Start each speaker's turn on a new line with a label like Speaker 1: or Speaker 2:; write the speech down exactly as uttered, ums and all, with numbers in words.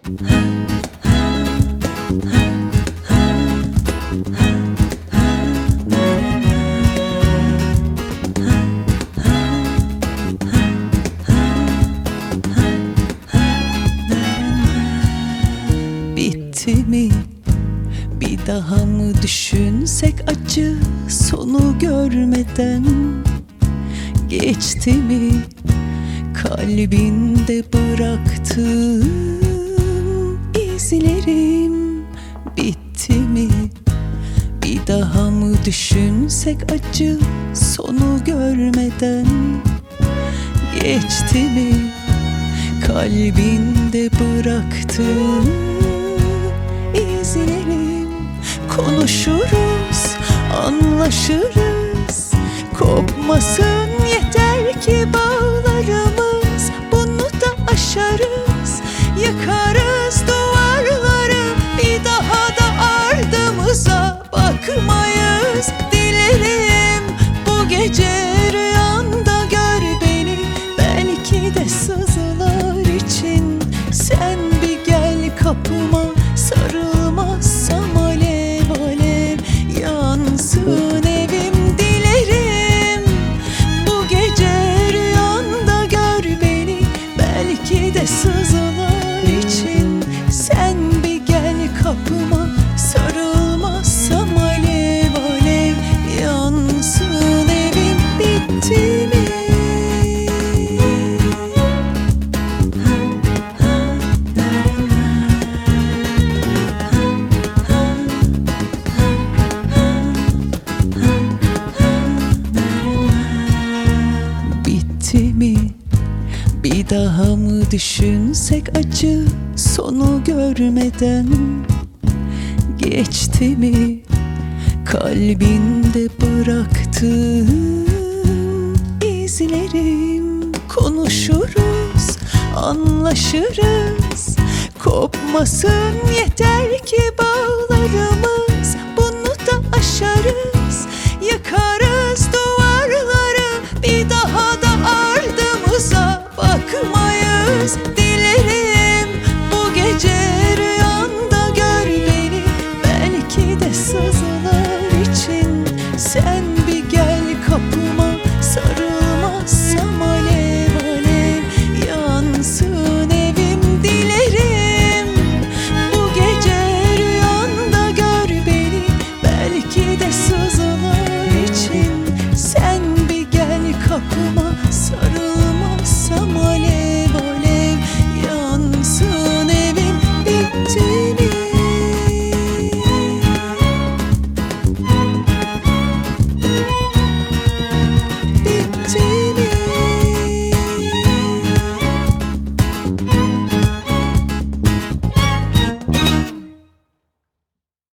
Speaker 1: Bitti mi? Bir daha mı düşünsek acı sonu görmeden? Geçti mi kalbinde bıraktığım izlerim? Bitti mi? Bir daha mı düşünsek acı sonu görmeden? Geçti mi kalbinde bıraktığım izlerim? Konuşuruz, anlaşırız, kopmasın yeter ki bağlarımız. Bunu da aşarız, yakarız duvarları, bir daha da ardımıza bakmayız. Dilerim bu gece rüyanda gör beni, belki de sızılar için. Sen bir gel kapıma, sarılmazsam alev alev yansın evim. Dilerim bu gece rüyanda gör beni, belki de sızılar için. Sen bir gel kapıma, sarılmazsam alev alev yansın evim. Bitti mi? Bitti mi? Bir daha mı düşünsek acı sonu görmeden? Geçti mi kalbinde bıraktığım izlerim? Konuşuruz, anlaşırız, kopmasın yeter ki bağlarımız. Bunu da aşarız, yakarız duvarları, bir daha da ardımıza bakmayız. Dilerim bu gece rüyanda gör beni, belki de sızılar için. Sen